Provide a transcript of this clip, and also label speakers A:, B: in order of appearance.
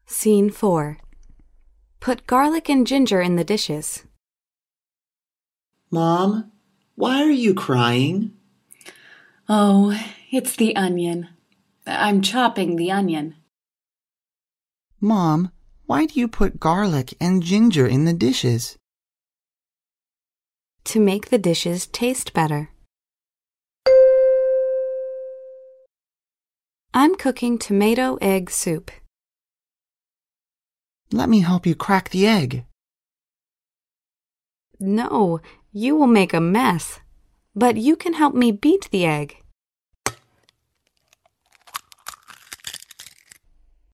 A: Scene 4. Put garlic and ginger in the dishes.
B: Mom, why are you crying?
C: Oh, it's the onion. I'm chopping the onion.
D: Mom, why do you put garlic and ginger in the dishes?
A: To make the dishes taste better. I'm cooking tomato egg soup.
D: Let me help you crack the egg.
A: No, you will make a mess. But you can help me beat the egg.